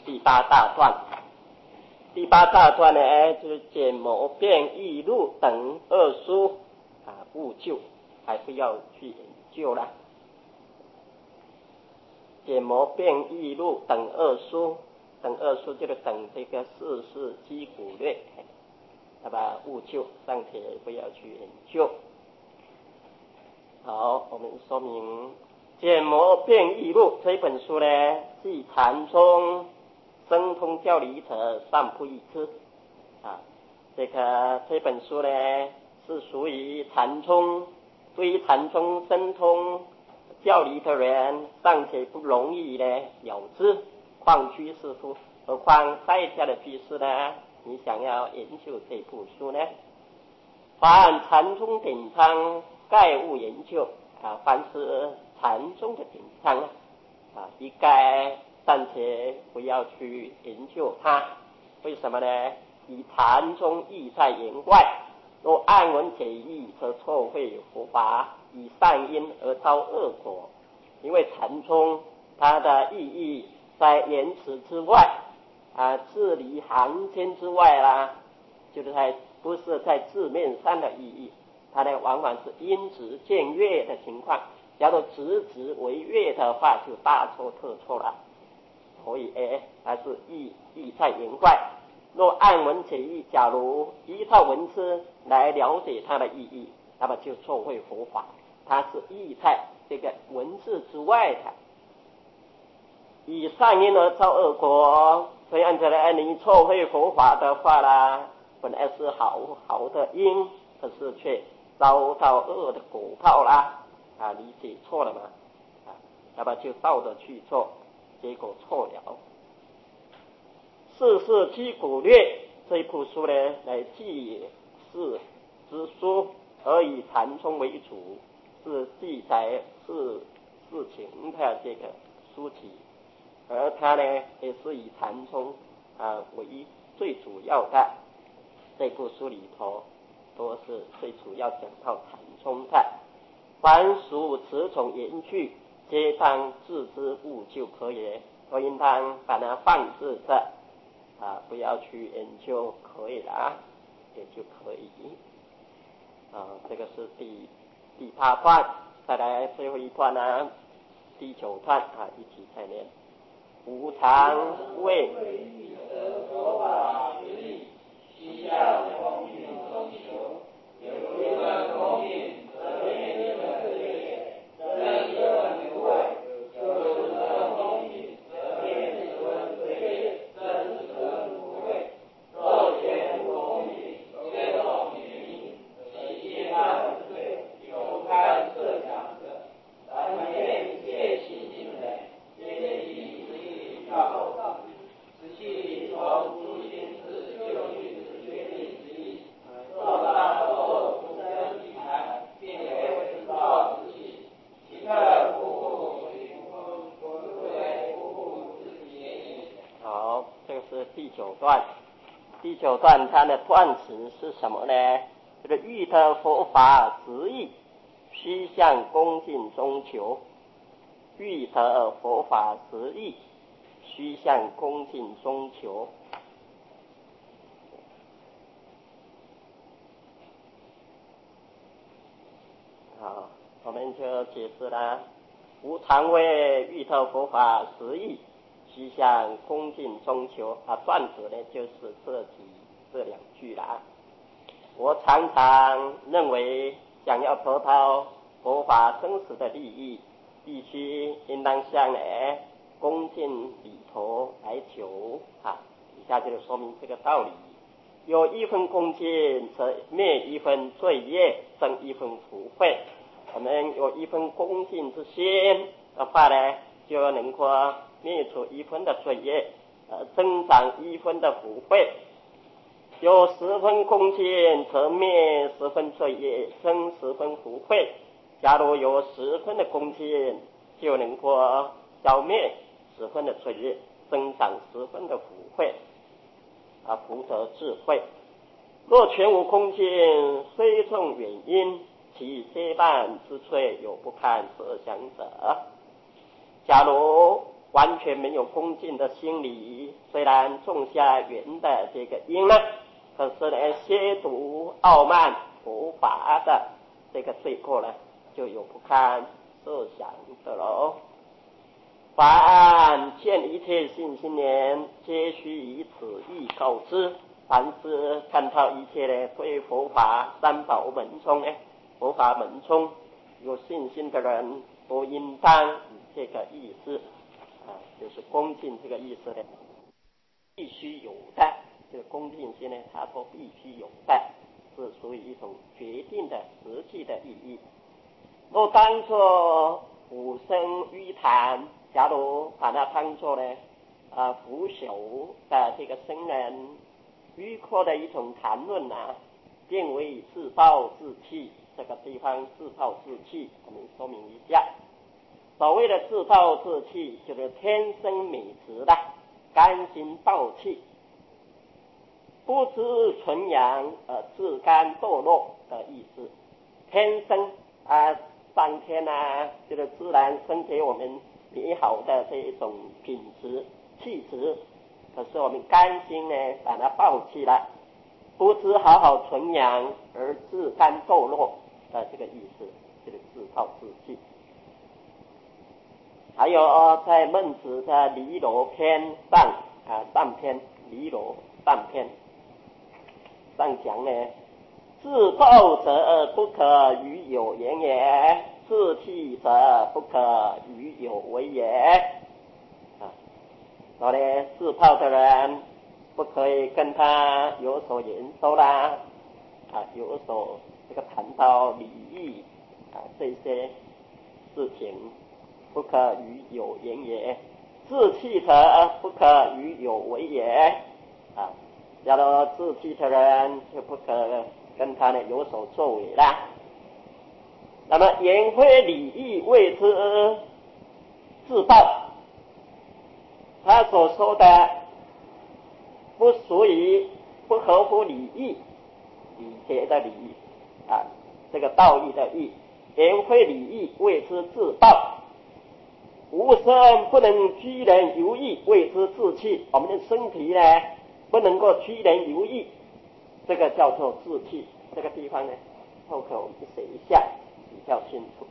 第八大段。第八大段呢，就是简谋辩议录等二书勿救，还不要去研究了。简谋辩议录等二书，等二书就是等这个世事击鼓略，那么勿救，暂且不要去研究。好，我们说明简谋辩议录这本书呢，系禅宗生通教理者上不一之这本书呢是属于禅宗，对于禅宗生通教理的人尚且不容易呢了知，况居士乎？何况在家的居士呢？你想要研究这部书呢？凡禅宗典章概勿研究凡是禅宗的典章一概暂且不要去研究它。为什么呢？以禅宗意在言外，若暗文解义，则错会佛法，以善因而遭恶果。因为禅宗它的意义在言辞之外字里行间之外啦，就是不是在字面上的意义，它呢往往是因直见悦的情况。假如直为悦的话，就大错特错了。所以它是意在言外。若按文解义，假如依照文字来了解它的意义，那么就错会佛法。它是意在这个文字之外的，以善因而造恶果。所以按照来你错会佛法的话啦，本来是好的因，可是却遭到恶的果报啦理解错了嘛那么就照着去做，结果错了。世事击鼓略这一部书呢，来记事之书，而以禅宗为主，是记载事情的这个书籍，而它呢也是以禅宗为最主要的。这部书里头都是最主要讲到禅宗的。凡属此种言句，皆当置之勿就可也。我应当把它放置着不要去研究，可以了也就可以这个是第八段。再来最后一段呢，第九段一起再念。无常为佛法实义，须向恭敬中求，有一分恭敬，则灭一分罪业，增一分无畏；有十分恭敬，则灭十分罪业，增十分无畏。若全无恭敬，却动名因，其业难罪，有堪设想者，但愿切心经人，皆以此意要道，此系从诸心自就近之决定之意。若当作不生一谈，并为知道之系，其特不为不自己也已。好，这个是第九段。第九段它的断词是什么呢？这个欲得佛法实义，须向恭敬中求。欲得佛法实义，须向恭敬中求。好，我们就解释了。无常为欲得佛法实义，须向恭敬中求断子呢就是这两句啦。我常常认为，想要得到佛法生死的利益，必须应当向恭敬礼头来求以下就说明这个道理。有一分恭敬，则灭一分罪业，增一分福慧。我们有一分恭敬之心的话呢，就能够灭除一分的罪业，增长一分的福慧。有十分恭敬，则灭十分罪业，增十分福慧。假如有10分的恭敬，就能够消灭10分的罪业，增长10分的福慧福德智慧。若全无恭敬，虽种远因，其皆伴之罪有不堪设想者。假如完全没有恭敬的心理，虽然种下缘的这个因呢，可是呢，亵渎傲慢佛法的这个罪过呢，就有不堪设想的喽。凡见一切信心念，皆须以此意告知。凡是看到一切呢，对佛法三宝门中呢，佛法门中有信心的人，都应当以这个意思就是恭敬这个意思呢，必须有的。这个恭敬心呢，它都必须有的，是属于一种决定的实际的意义。若当作俯身盂谈，假如把它当作呢腐朽的这个僧人迂阔的一种谈论变为自暴自弃。这个地方自暴自弃，我们说明一下。所谓的自暴自弃，就是天生美质的甘心暴弃，不知纯阳而自甘堕落的意思。天生上天就是自然生给我们美好的这一种品质气质，可是我们甘心呢把它抛弃了，不知好好纯养而自甘堕落的这个意思，就是自暴自弃。还有在孟子的离罗篇上篇离罗上篇上讲呢，自暴者不可与有言也，自弃者不可与有为也。所以呢，自暴的人不可以跟他有所言说啦，有所这个谈到礼义这些事情，不可与有言也。自弃者不可与有为也。假如自弃的人就不可跟他呢有所作为啦。那么颜回礼义谓之自暴，他所说的不属于不合乎礼义，礼节的礼这个道义的义，颜回礼义谓之自暴。无身不能居人游逸谓之自弃，我们的身体呢不能够居人游逸，这个叫做自弃。这个地方呢后课我们写一下比较清楚。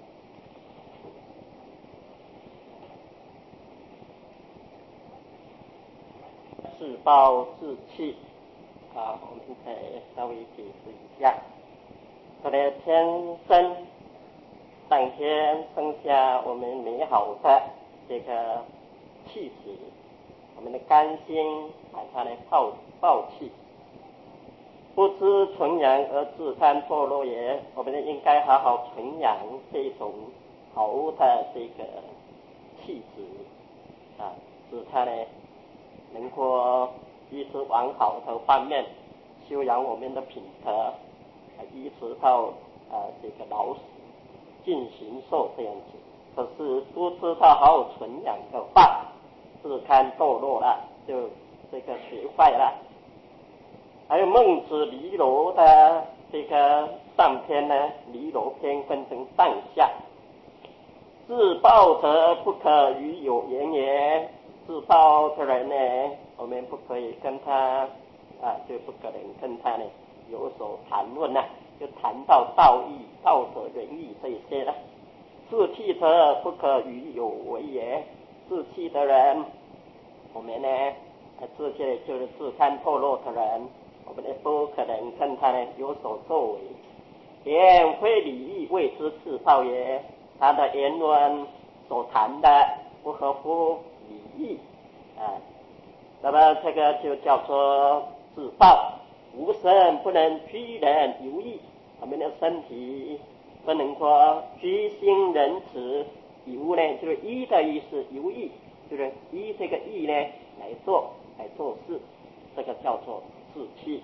自暴自弃我们再稍微解释一下。这里天生上天生下我们美好的这个气质，我们的甘心把它来抛弃，不知纯阳而自甘堕落也。我们应该好好纯养这种好的这个气质使它呢能够一直往好的方面修养我们的品德，一直到这个老死尽形寿这样子。可是不知道好好纯养的话，自甘堕落了，就这个学坏了。还有孟子离罗的这个上篇呢，离罗篇分成上下。自暴者不可与有言也。自暴的人呢，我们不可以跟他就不可能跟他呢有所谈论就谈到道义、道德、仁义这一些了。自弃者不可与有为也。自弃的人，我们呢自弃就是自甘堕落的人，我们呢不可能跟他呢有所作为。颜回礼义谓之自暴也。他的言论所谈的不合乎礼义那么这个就叫做自暴。无身不能居人游逸，我们的身体不能够居心仁慈，游呢就是依的意思，游逸就是依这个义呢来做事，这个叫做自弃。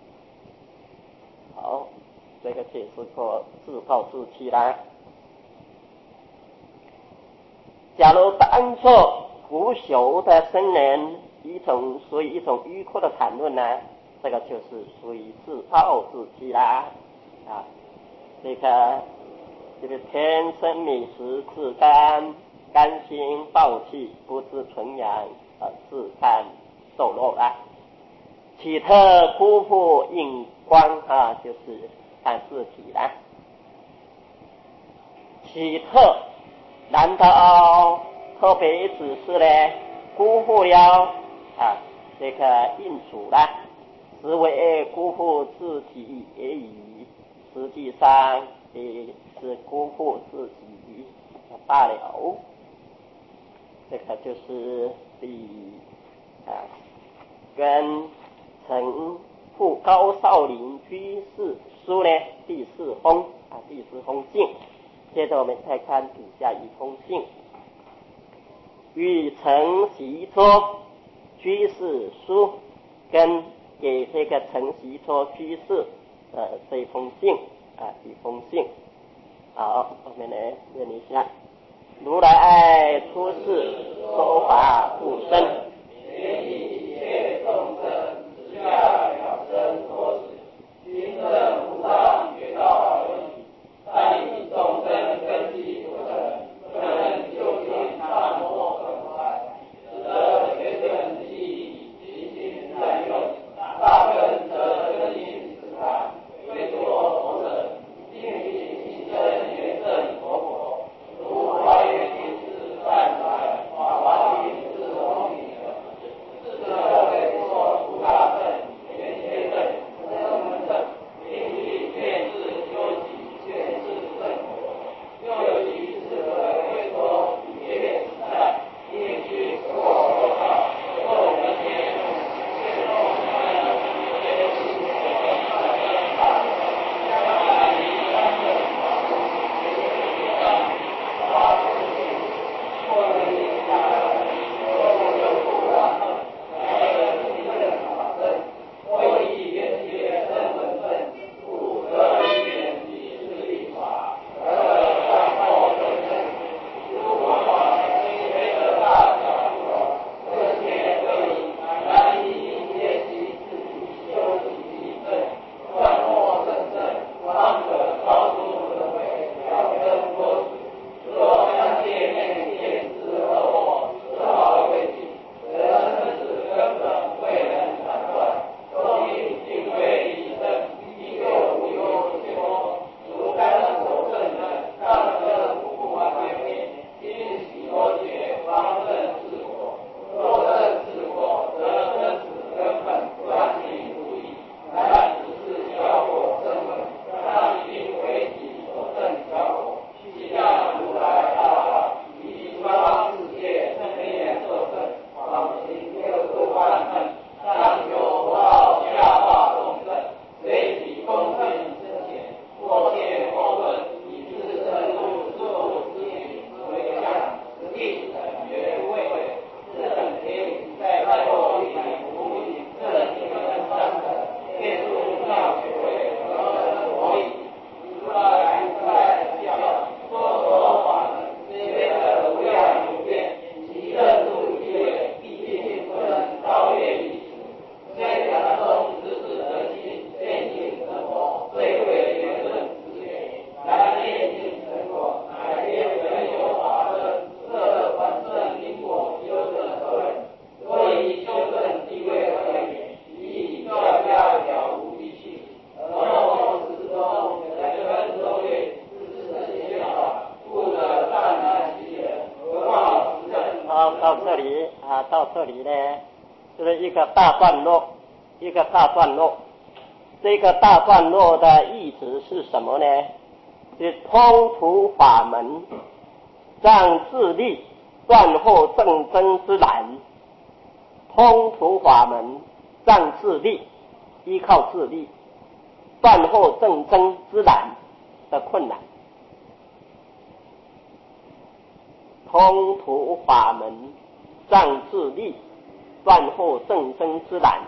好，这个解释过自暴自弃啦。假如当作腐朽的僧人，属于一种迂阔的谈论这个就是属于自暴自弃啦。这个就是天生美食自甘甘心放弃，不知纯阳而自甘受落啦。岂特辜负应光就是看字体啦。岂特难道特别只是呢辜负了这个应主啦，实为辜负自己而已，实际上也是辜负自己罢了。这个就是跟陈复高少林居士书呢第四封信。接着我们再看底下一封信，与陈习撮居士书，跟给这个陈习撮居士这一封信一封信。好，我们来念一下。如来出世说法不生， 怜悯一切众生，直下了生脱死，行正无上觉道而已。但以众生根基不成，不能就近大魔本怀，使得学正记忆，即心善用，大根则根因自然，为作佛者，并以心生圆正佛果，如华严经是善财，法华经是光明者，是则为说诸大圣、圆觉正、声闻正，并以见智修习见智正果，又以智慧说别别实在，并须所说道，后人言现众难能学习所大圣大圣，将来以三圣法术，学学上发自性，或能以下人，或有不然后，才能行正法身，或以圆觉声闻正，故得一言以是一法，而上后正正，如佛法虽得大小不同，各界各异，然以业习自己修习其正，断惑正正，方可超出轮回，了根脱死。若三界内见智二惑，丝毫未尽，则生死根本未能斩断，终因定位一生，依旧无忧之说。如干所证人，上生不完别灭，今喜多劫，方正治果。若正治果，则生死根本断尽无疑。然只是小果正闻，上应为己所证小果，其向如来大法，以方世界正念受证，广行六度万恨，上求报下化众生，随己恭敬之前，或切或论，以自深入自度之体为相，实地等觉无畏，自等天在后一无以正因三等，便入妙觉位，得生佛意。如来如来教，说法门，虽得无量无边，其正入地位，毕竟不能超越于此。虽禅宗之事得心，见性成佛，最为圆润之学。然念性成果，乃皆原有法身，摄本正因果修正而为。所以修正地位而言，以教家了无余性，而后世中人分周越，知识减少，故得善难其人，何况实证。 好，到这里呢，就是一个大段落。这个大段落的意思是什么呢？是通途法门，让自力断惑正真之难。通途法门，让自力依靠自力断惑正真之难的困难。通途法门，让自力断惑正真之难。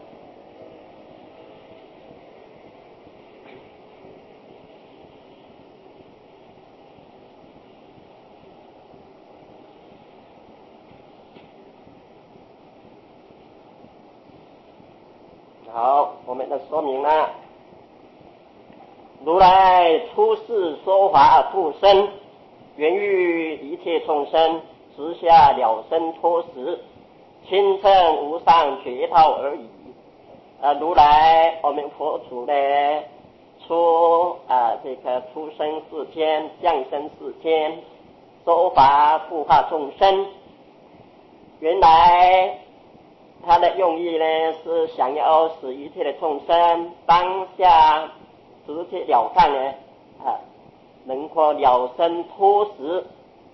好，我们的说明啦。如来出世说法不生， 源于一切众生直下了生脱死，清正无上觉道而已。如来我们佛祖呢，出生世间，降生世间，说法度化众生。原来他的用意呢，是想要使一切的众生当下直截了当呢，能够了生脱死，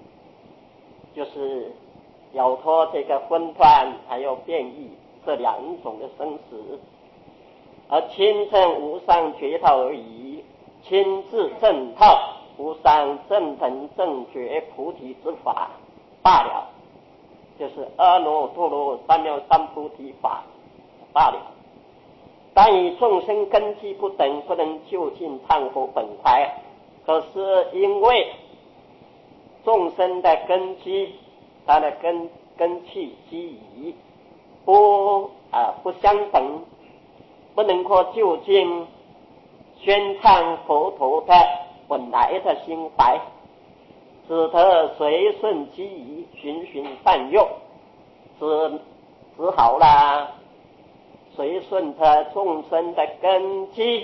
就是了脱这个混乱还有变异这两种的生死，而亲证无上觉道而已，亲自证道无上正等正觉菩提之法罢了，就是阿耨多罗三藐三菩提法罢了。但以众生根基不等，不能就近忏佛本怀。可是因为众生的根基，他的根器基仪不相等，不能够就近宣唱佛陀的本来的心怀，只得随顺机宜，循循善诱，只好啦，随顺着众生的根基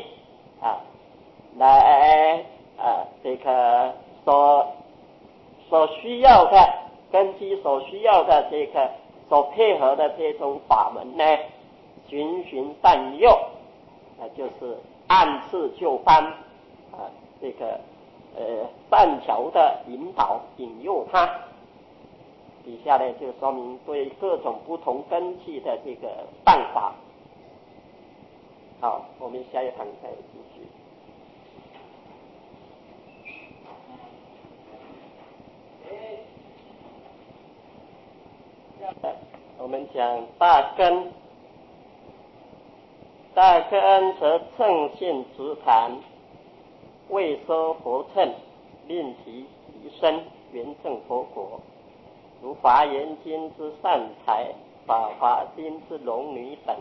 来所需要的根基，所需要的所配合的这种法门呢，循循善诱，就是按次就班善巧的引导引诱他。底下呢就说明对各种不同根器的这个办法。好，我们下一堂再继续。我们讲大根，大根则正信直谈，未收佛乘，令其提升圆正佛果，如华严经之善财，法华经之龙女等。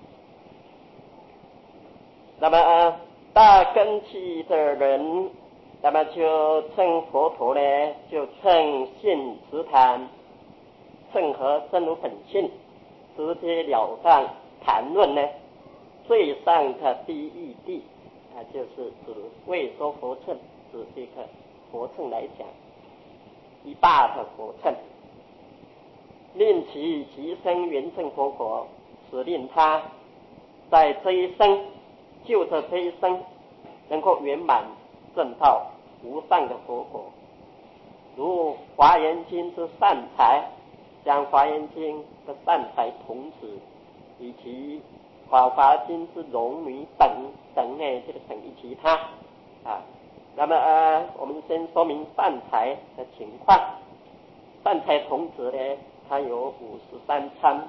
那么大根器的人，那么就称佛陀呢，就称信直谈，正合真如本性，直截了当谈论呢最上的第一义谛，就是指未收佛乘，指这个佛乘来讲，一大的佛乘，令其提升圆正佛果，使令他在这一生，就着这一生能够圆满证到无上的佛果。如华严经之善财，将华严经的善财童子，以及法华经之龙女等呢，这个等于其他那么我们先说明善财的情况。善财童子呢，它有53参。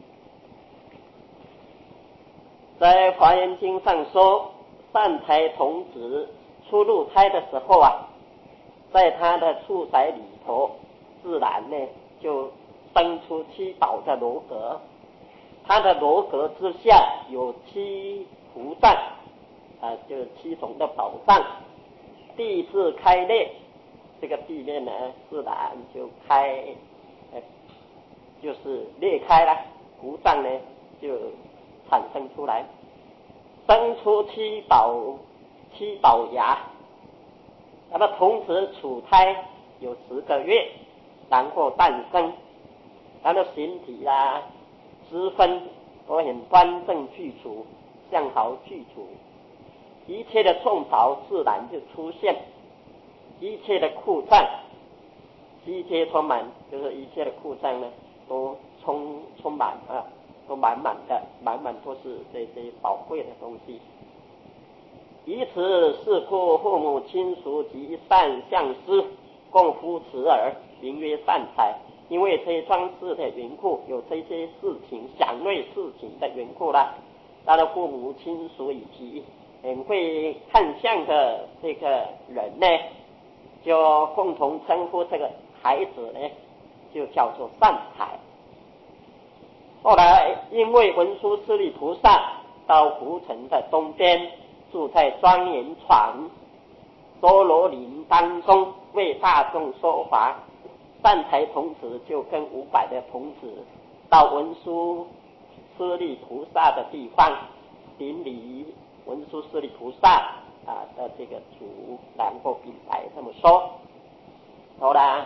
在华严经上说，善财童子初入胎的时候在他的处宰里头，自然呢就生出7宝的罗阁，他的罗阁之下有7福藏，就是7种的宝藏。地自开裂，这个地面呢自然就就是裂开了，福藏呢就产生出来，生出7宝牙。那么同时处胎有10个月，然后诞生，他的形体十分都很端正具足，相好具足，一切的众宝自然就出现，一切的库藏悉皆充满，就是一切的库藏呢都充满都满满都是这些宝贵的东西。以此是故父母亲属及善相师共扶持而名曰善财，因为这些装饰的缘故，有这些事情享乐事情的缘故啦，他的父母亲属以及很会看相的这个人呢，就共同称呼这个孩子呢，就叫做善财。后来因为文殊师利菩萨到湖城的东边，住在庄严床， 娑罗林当中为大众说法。善财童子就跟500的童子到文殊师利菩萨的地方顶礼文殊师利菩萨的这个主，然后禀白这么说。好啦，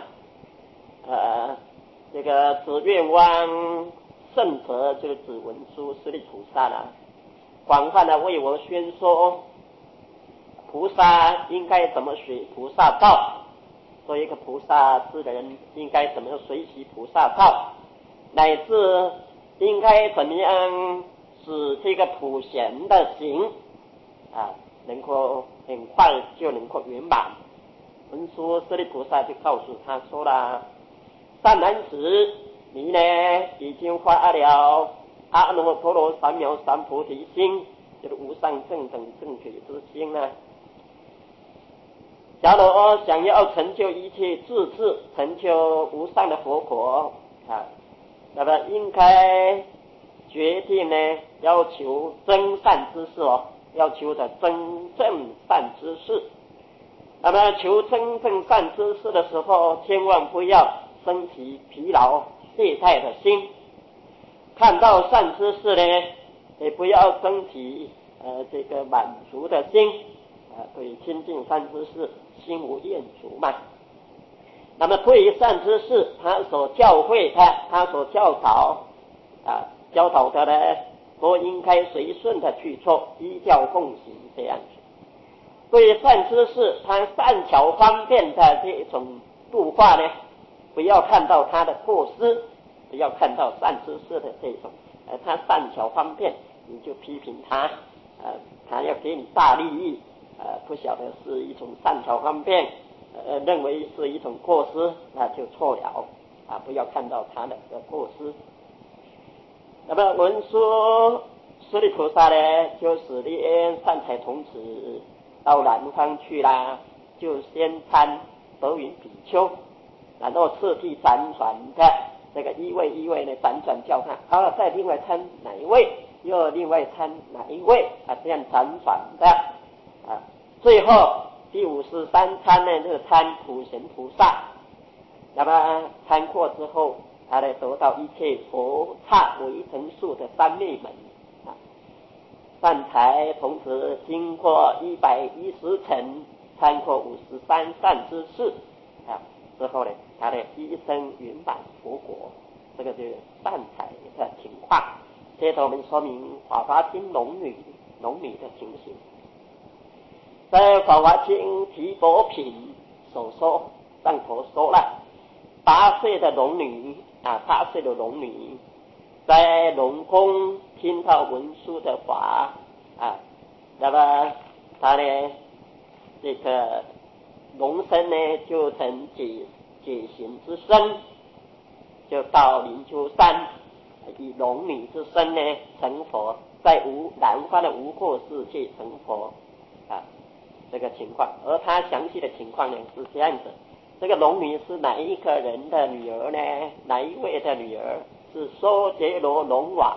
这个指愿望圣者就是指文殊师利菩萨啦，广泛的为我宣说菩萨应该怎么学菩萨道，做一个菩萨之人应该怎么样学习菩萨道，乃至应该怎么样使这个普贤的行能够很快就能够圆满。文殊师利菩萨就告诉他说了，善男子，你呢已经发了阿耨多罗三藐三菩提心，就是无上正等正觉之心呢。假如想要成就一切智智，成就无上的佛果那么应该决定呢要求真善之事要求的真正善之事。那么求真正善之事的时候，千万不要升起疲劳懈怠的心，看到善之事呢也不要升起这个满足的心对亲近善之事心无厌足嘛。那么对于善知识，他所教诲他所教导的呢，都应该随顺的去做，依教奉行这样子。对于善知识，他善巧方便的这种度化呢，不要看到他的过失，不要看到善知识的这种他善巧方便，你就批评他他要给你大利益不晓得是一种善巧方便认为是一种过失，那就错了不要看到他的过失。那么文殊师利菩萨呢，就使令善财童子到南方去啦，就先参德云比丘，然后次第辗转的这个一位呢辗转叫他再另外参哪一位，又另外参哪一位这样辗转的最后第53参呢就是参普贤菩萨。那么参过之后，他呢得到一切佛刹围城数的三昧门善财童子经过110层参过53善知识之后呢，他的一生圆满佛果，这个就是善财的情况。接着我们说明法华经龙女的情形。在法华经提婆品所说，上头说了8岁的龙女在龙宫听到文殊的法那么他呢这个龙身呢就成解行之身，就到灵鹫山以龙女之身呢成佛，在南方的无过世界成佛这个情况。而他详细的情况呢是这样子，这个龙女是哪一个人的女儿呢？哪一位的女儿？是娑竭罗龙王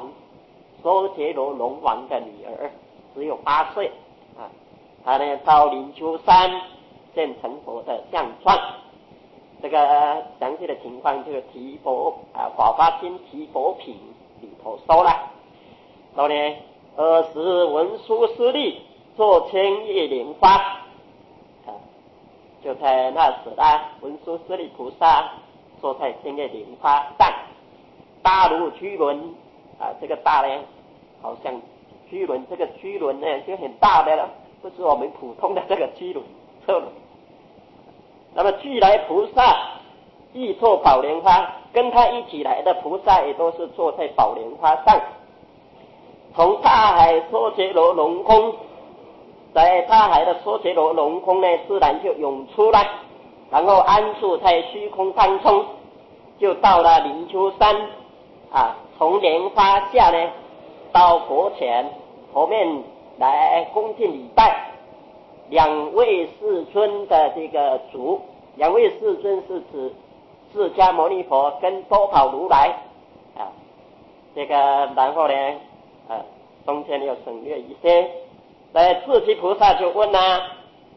的女儿，只有8岁他呢到灵鹫山现成佛的相状。这个详细的情况就是法华经提婆品里头说了，说呢时文殊师利做千叶莲花就在那时文殊师利菩萨坐在千叶莲花上，大如居轮这个大呢好像居轮，这个居轮呢就很大的了，不是我们普通的这个居轮车轮。那么俱来菩萨亦坐宝莲花，跟他一起来的菩萨也都是坐在宝莲花上。从大海娑竭罗龙宫，在大海的娑竭罗龙宫呢自然就涌出来，然后安住在虚空当中，就到了灵鹫山从莲花下呢到佛前佛面来恭敬礼拜2位世尊的这个足。2位世尊是指释迦牟尼佛跟多宝如来这个然后呢中间又省略一些。在智积菩萨就问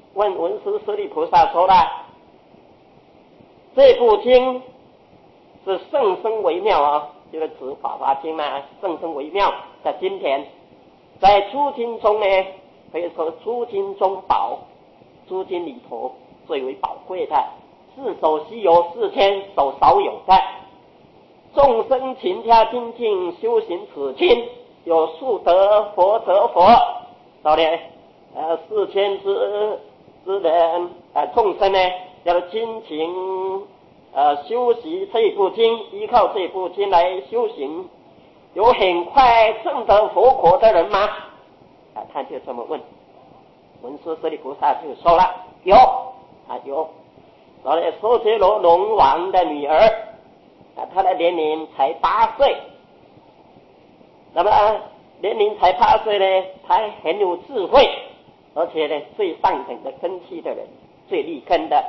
问文殊师利菩萨说了，这部经是甚深微妙啊，这个指《法华经》呢，甚深微妙的经典，在诸经中呢，可以说诸经中宝，诸经里头最为宝贵的，世所稀有，世间所少有的。众生勤加精进修行此经，有树得佛得佛，所以世间之人众生呢，要精勤修习这部经，依靠这部经来修行，有很快证得佛果的人吗？他就这么问，文殊师利菩萨就说了，有有。所以娑竭罗龙王的女儿她的年龄才8岁，那么年龄才8岁呢，她很有智慧，而且呢最上等的根器的人，最立根的，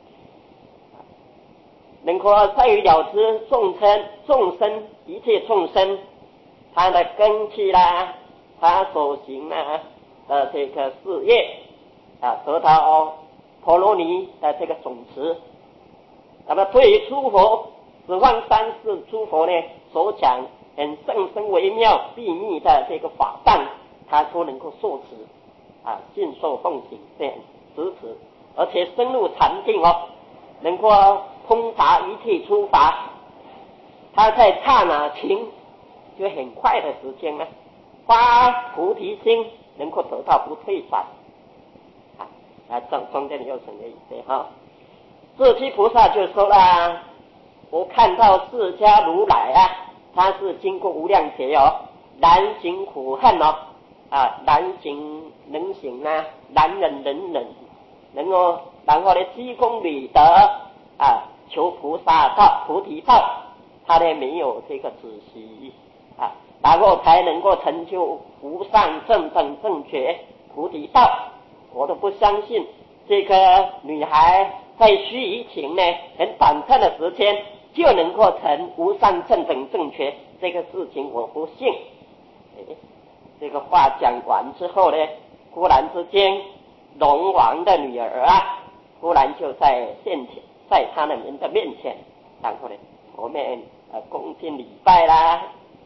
能够善于了知众生一切众生他的根器啦，他所行的这个事业得到婆罗尼的这个种子。那么对于诸佛十方三世诸佛呢所讲很甚深微妙秘密的这个法藏，他都能够受持信受奉行这样支持，而且深入禅定能够通达一切诸法，他在刹那情就很快的时间呢发菩提心，能够得到不退转中间又省略一些智积菩萨就说了，我看到释迦如来他是经过无量劫难行苦恨难行能行难忍能忍，能够然后呢积功累德求菩萨道菩提道，他呢没有这个止息然后才能够成就无上正等正觉菩提道。我都不相信这个女孩在须臾情呢很短暂的时间就能够成无上正等正觉，这个事情我不信。这个话讲完之后呢，忽然之间龙王的女儿忽然就在他们的面前，然后呢我们恭敬礼拜啦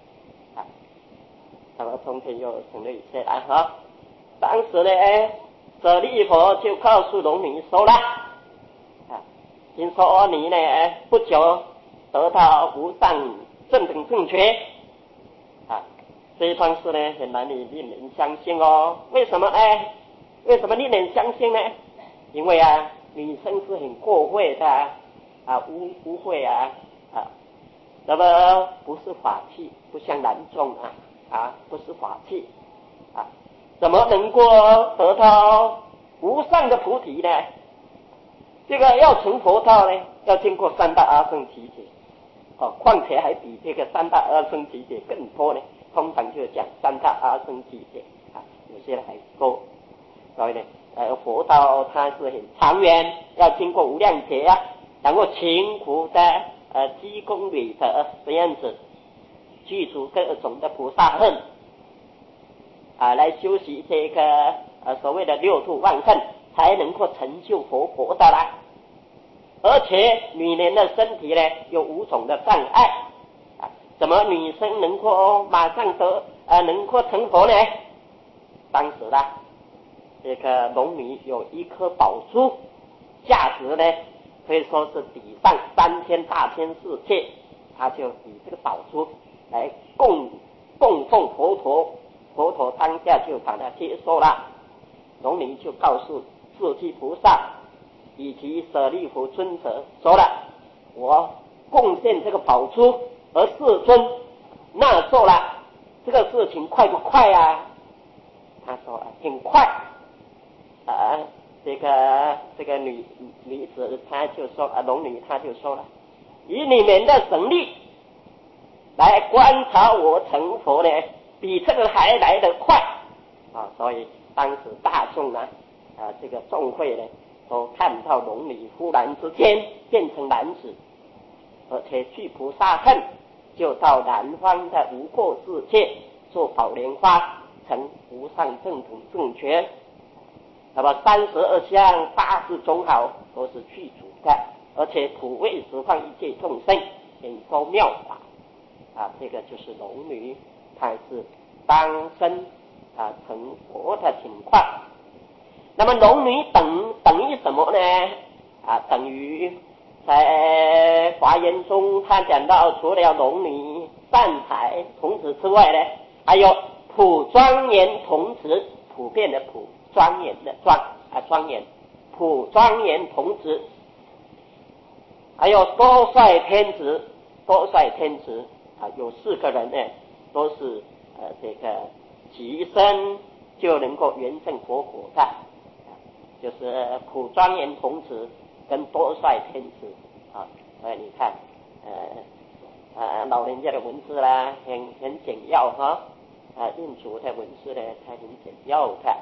那么中间又省略一些当时呢舍利佛就告诉龙女说了听说你呢不久得到无上正等正觉这一段事呢很难以令人相信为什么呢？为什么令人相信呢？因为女生是很过慧的污秽那么不是法器，不像男众不是法器怎么能够得到无上的菩提呢？这个要成佛道呢，要经过三大阿僧祇劫况且还比这个三大阿僧祇劫更多呢，通常就讲三大阿僧祇劫有些还多。所以呢佛道它是很长远，要经过无量劫然后勤苦的积功累德，这样子具足各种的菩萨恨来修习这个所谓的六度万恨，才能够成就佛果的啦。而且女人的身体呢有5种的障碍怎么女生能够马上能够成佛呢？当时这个龙女有一颗宝珠，价值呢可以说是抵上3天大千世界，他就以这个宝珠来供奉佛陀，佛陀当下就把它接受了。龙女就告诉智积菩萨以及舍利弗尊者说了，我贡献这个宝珠，而世尊纳受了，这个事情快不快他说很快这个女子她就说龙女她就说了，以你们的神力来观察我成佛呢，比这个还来得快所以当时大众这个众会呢都看到龙女忽然之间变成男子，而且具菩萨恨，就到南方的无垢世界做宝莲花，成无上正等正觉那么32相八字中好都是具足的，而且普为十方一切众生演说妙法这个就是龙女她是当生成佛的情况。那么龙女等于什么呢？等于在华严中他讲到，除了龙女善财童子之外呢，还有普庄严童子，普遍的普，庄严的庄严，普庄严童子，还有多帅天子，有4个人呢，都是这个即生就能够圆证佛果的，就是普庄严童子跟多帅天子所以你看老人家的文字啦很简要印祖的文字呢它很简要的。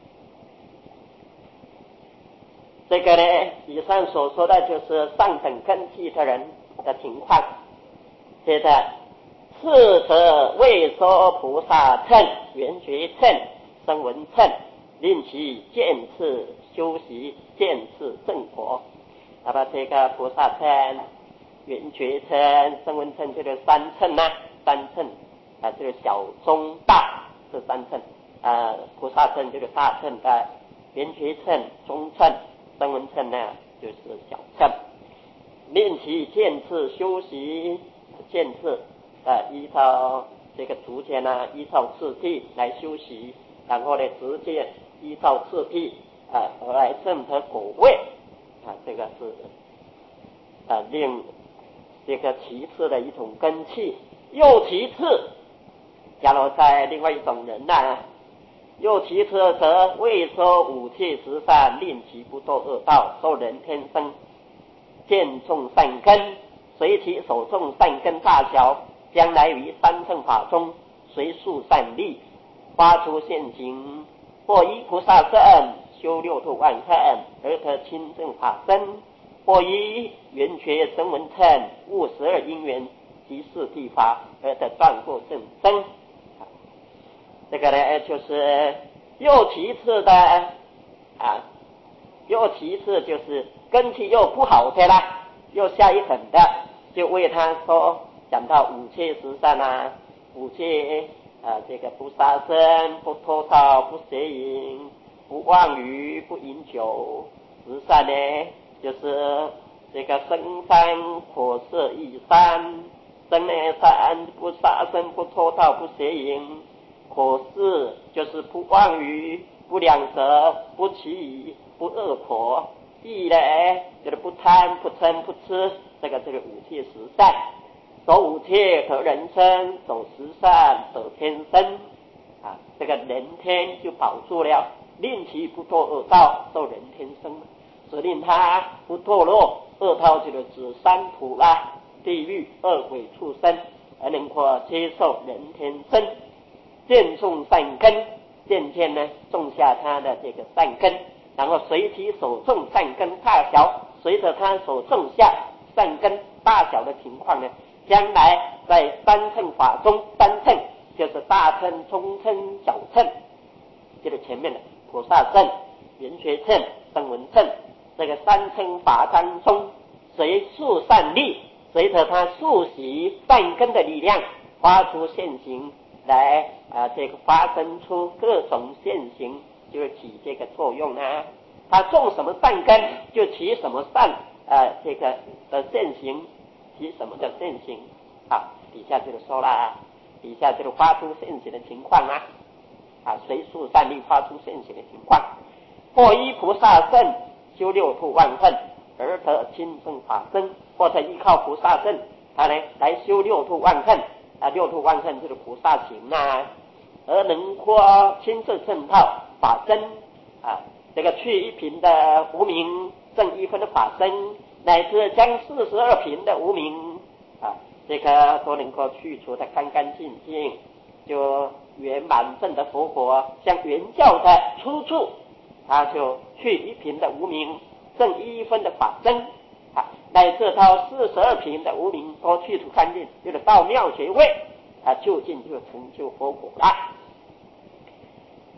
这个呢以上所说的就是上等根器的人的情况。接着次者未说菩萨乘、圆觉乘、声闻乘，令其见次修习，见次正果。那么这个菩萨乘、圆觉乘、声闻乘就是3乘3乘就是小中大是3乘菩萨乘就是大乘的，圆觉乘中乘，声闻乘呢就是小乘。令其见次修习，见次依照这个逐渐依照次第来修习，然后呢直接依照次第而来证得果位这个是令这个其次的一种根器。又其次，假如在另外一种人又其次则未说五切十善，令其不堕恶道，受人天生，见众善根，随其所种善根大小，将来于三乘法中随数善力，发出现行，或依菩萨乘修6度万恨而得清正法身，或依圆觉声闻乘悟12因缘及4谛法而得断过正真。这个呢就是又其次的又其次就是根器又不好的啦，又下一等的，就为他说讲到五切十善五切这个不杀生、不偷盗、不邪淫、不妄语、不饮酒。十善呢就是这个生三、火色意三。生呢三，不杀生、不偷盗、不邪淫。火四就是不妄语、不两舌、不绮语、不恶口。意呢就是不贪、不嗔、不痴，这个五戒十善。守五戒得人身，守十善得天身这个人天就保住了，令其不堕恶道，受人天生，使令他不堕落恶道，就是指三途地狱、恶鬼、畜生，而能够接受人天生，见种善根，渐渐呢种下他的这个善根，然后随其所种善根大小，随着他所种下善根大小的情况呢，将来在三乘法中，三乘就是大乘、中乘、小乘，就是前面的菩萨乘、圆觉乘、声闻乘，这个三乘法当中，随数善力，随着他数习善根的力量，发出现行来这个发生出各种现行，就是起这个作用他种什么善根，就起什么善这个的现行，起什么的现行底下就是说了底下就是发出现行的情况随数善力发出现行的情况。或依菩萨乘修6度万恨而得清正法身，或者依靠菩萨乘他呢来修6度万恨6度万恨就是菩萨行而能获清正正道法身这个去一品的无明，正1分的法身，乃至将42品的无明这个都能够去除的干干净净，就圆满正的佛果，像原教的出处，他就去一品的无明，正1分的法身乃至到42品的无明都去除干净，就是到妙觉位就近就成就佛果了。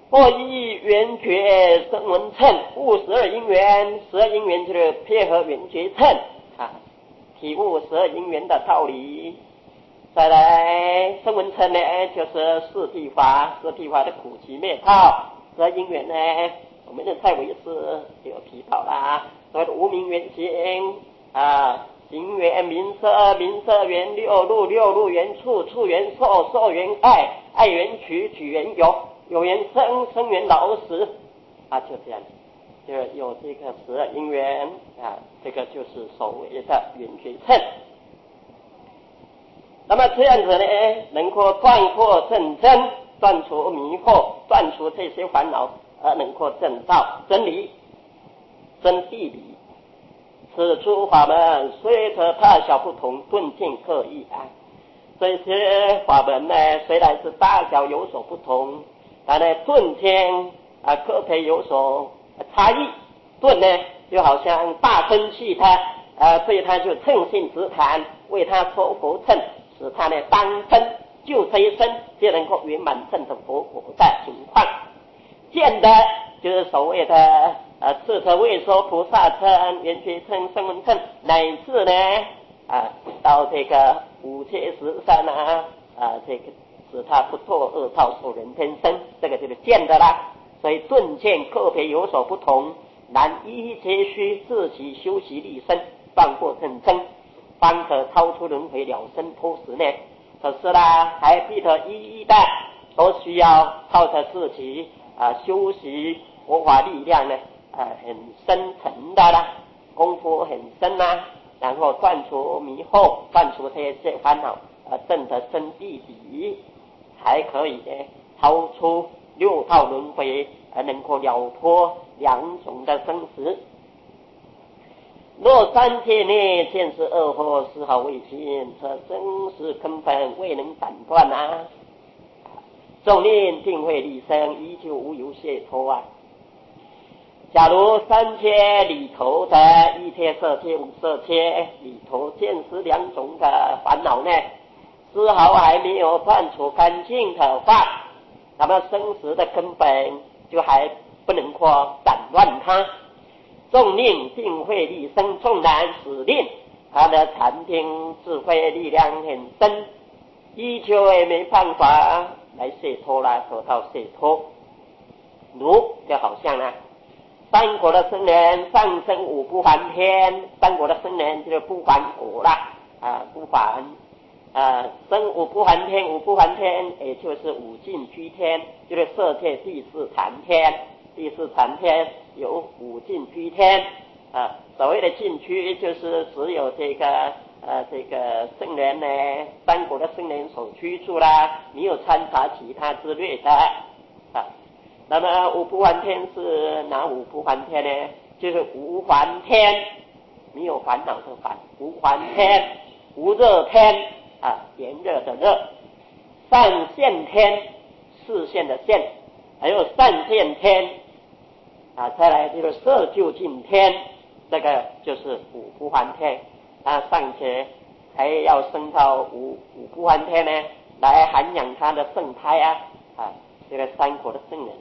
或依圆觉声闻乘悟12因缘，12因缘就是配合圆觉乘体悟12因缘的道理。再来声闻乘呢，就是四谛法的苦集灭道。12因缘呢，我们的蔡维师有提到啦，所谓的无明缘行行缘名色缘六路缘处缘受缘爱缘取缘有缘生缘老死就这样，就有这个12因缘这个就是所谓的圆觉乘。那么这样子呢，能够断惑正真，断除迷惑，断除这些烦恼，而能够证到真理真谛理。此诸法门虽则大小不同，顿渐各异这些法门呢，虽然是大小有所不同，但呢顿渐各别有所差异。顿呢就好像大根器他所以他就乘性直谈，为他说佛乘，使他呢当生就这一生就能够圆满证的佛果的情况。见的就是所谓的智者位说菩萨乘、圆觉乘、声闻乘，乃至呢到这个五切十善这个使他不堕恶道受人天生，这个就是见的啦。所以顿见个别有所不同，然一皆须自己修习立身，断惑正真，方可超出轮回了生脱死呢。可是啦，还必得一的都需要靠着自己修习佛法力量呢很深沉的啦，功夫很深然后断除迷惑，断除这些烦恼，证得真谛理，才可以超出六道轮回，能够了脱两种的生死。若三界内见是恶惑，丝毫未尽，则生死根本未能斩断纵念定慧立身，依旧无有解脱假如三界里头的一切色界、无色界里头见识两种的烦恼呢，丝毫还没有断除干净的话，那么生死的根本就还不能够斩断它。纵令定慧立身，纵然使令他的禅定智慧力量很深，依旧也没办法来解脱得到解脱。如就好像三国的僧人上升五不还天，三国的僧人就是不还国不还生五不还天，五不还天也就是五尽居天，就是色界第四禅天，第四禅天有五尽居天所谓的禁区就是只有这个圣人呢，三国的圣人所居住没有掺杂其他之类的那么五不还天是哪五不还天呢？就是无还天，没有烦恼的烦，无还天，无热天炎热的热，善现天，视线的线，还有善见天再来就是色究竟天，这个就是五不还天尚且还要升到五不还天呢，来涵养他的圣胎这个三国的圣人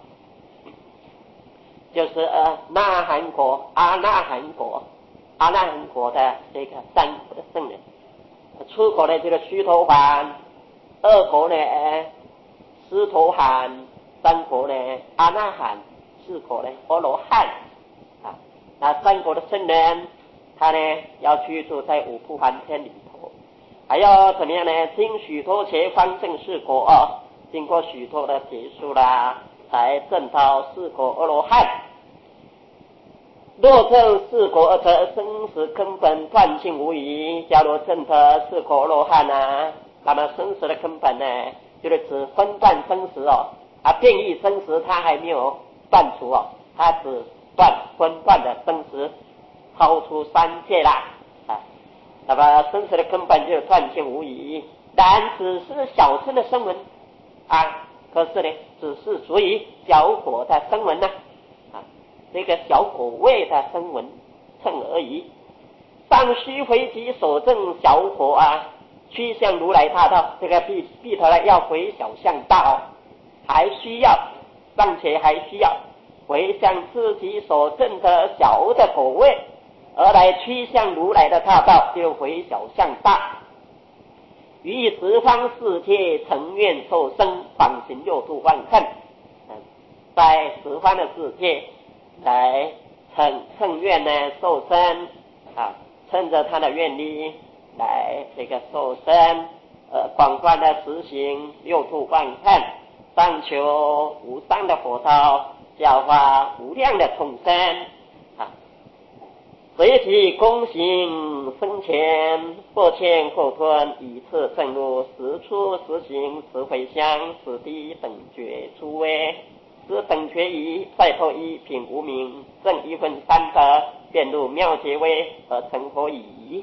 就是那含国阿那含国的这个三国的圣人。出国呢就是须陀洹，二国呢斯陀含，三国呢阿那含，四国呢阿罗汉那三国的圣人他呢要居住在五不还天里头，还要怎么样呢？经许多劫方证四果经过许多的劫数才证到四果阿罗汉。若证四果则生死根本断尽无疑。假如证得四果阿罗汉那么生死的根本呢，就是指分断生死变异生死它还没有断除它只分断的生死超出三界那么生死的根本就断尽无疑。然只是小乘的声闻可是呢只是属于小果的声闻这个小果位的声闻乘而已。尚须回击所证小果趋向如来大道，这个必头要回小向大还需要尚且还需要回向自己所证的小的果位，而来趋向如来的大道，就回小向大，于十方世界成愿受生，访行六度万恨，在十方的世界来乘愿呢受生趁着他的愿力来这个受生，广泛的实行六度万恨，上求无上的佛道，教化无量的众生随其功行生前或欠或吞，以次正入，时出时行，时回向，时地等觉诸位，是等觉仪，赛破一品无名，正一分三德，便入妙觉位而成佛矣。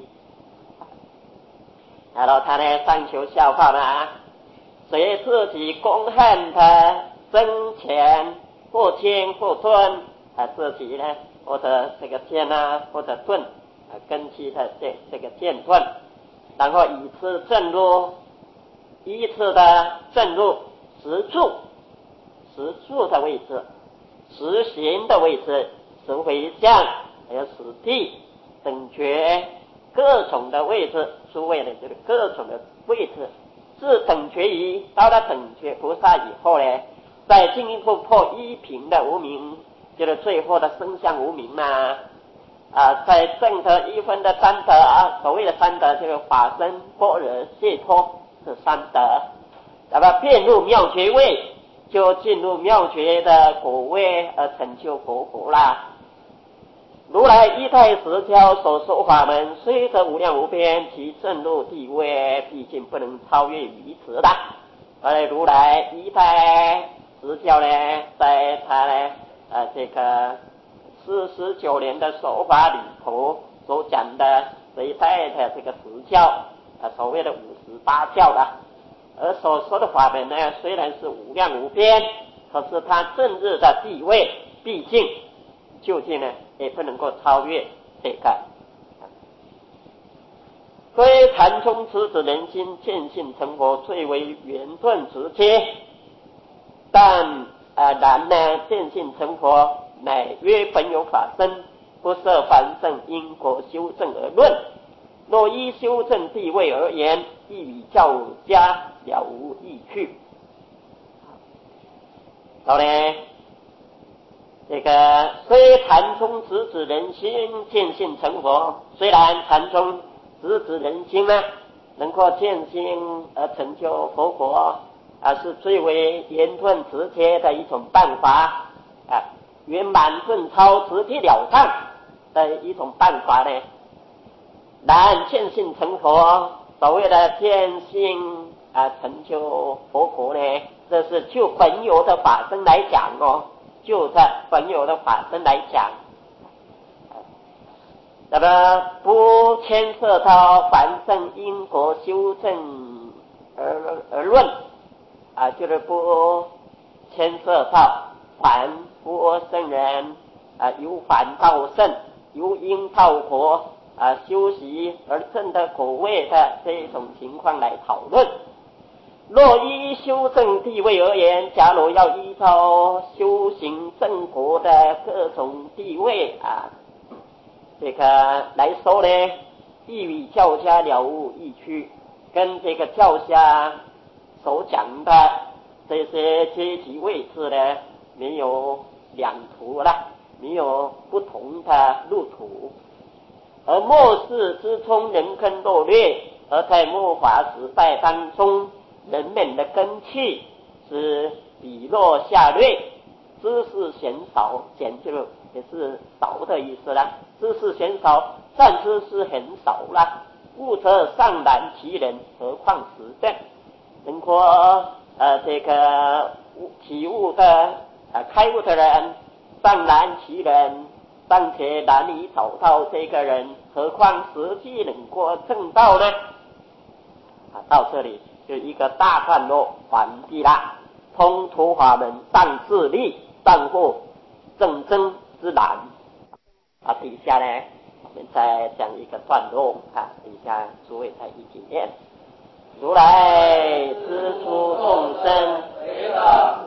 然后他呢上求效法呢，随自己功恨的生前或欠或吞自己呢或者这个剑或者盾根基的这个剑盾，然后以次正入，依次的正入实住的位置，实行的位置，实回向，还有实地等觉各种的位置，诸位呢就是各种的位置，是等觉仪。到了等觉菩萨以后呢，再进一步破一品的无明，就是最后的生相无明在证得一分的三德所谓的三德就是法身般若解脱是三德，那么遍入妙觉位，就进入妙觉的果位而成就佛果啦。如来一太实教所说法门，虽得无量无边，其正入地位毕竟不能超越于此的。而如来一太实教呢，在他呢这个49年的说法里头所讲的这一代的这个实教所谓的58教的，而所说的法门呢，虽然是无量无边，可是他正日的地位毕竟究竟呢也不能够超越这个。虽禅宗持子人心见性成佛最为圆顿直接，但然呢见性成佛乃曰本有法身，不设凡圣因果修正而论。若依修正地位而言，亦与较佳了无异趣。好呢，这个虽禅宗直指人心见性成佛，虽然禅宗直指人心呢能够见性而成就佛果是最为圆顿直接的一种办法圆满顿超直截了当的一种办法呢。然见性成佛，所谓的见性成就佛果呢，这是就本有的法身来讲就在本有的法身来讲，那么不牵涉到凡圣因果修正而论就是不牵涉到凡夫圣人由凡到圣，由因到果修习而证得果位的这一种情况来讨论。若依修正地位而言，假如要依照修行正果的各种地位这个来说呢，亦与教家了无异趣，跟这个教家所讲的这些阶级位置呢没有两途了，没有不同的路途。而末世之中人坑落略，而在末法时代当中，人们的根器是比弱下劣，知识嫌少，嫌就也是少的意思啦。知识嫌少，善知识很少啦。悟则尚难其人，何况实证？能够这个体悟的开悟的人，尚难其人，尚且难以找到这个人，何况实际能够证道呢？到这里就一个大段落完毕啦。通途法门，上自力，上获正真之难底下呢我们再讲一个段落底下诸位再一起念。如来知诸众生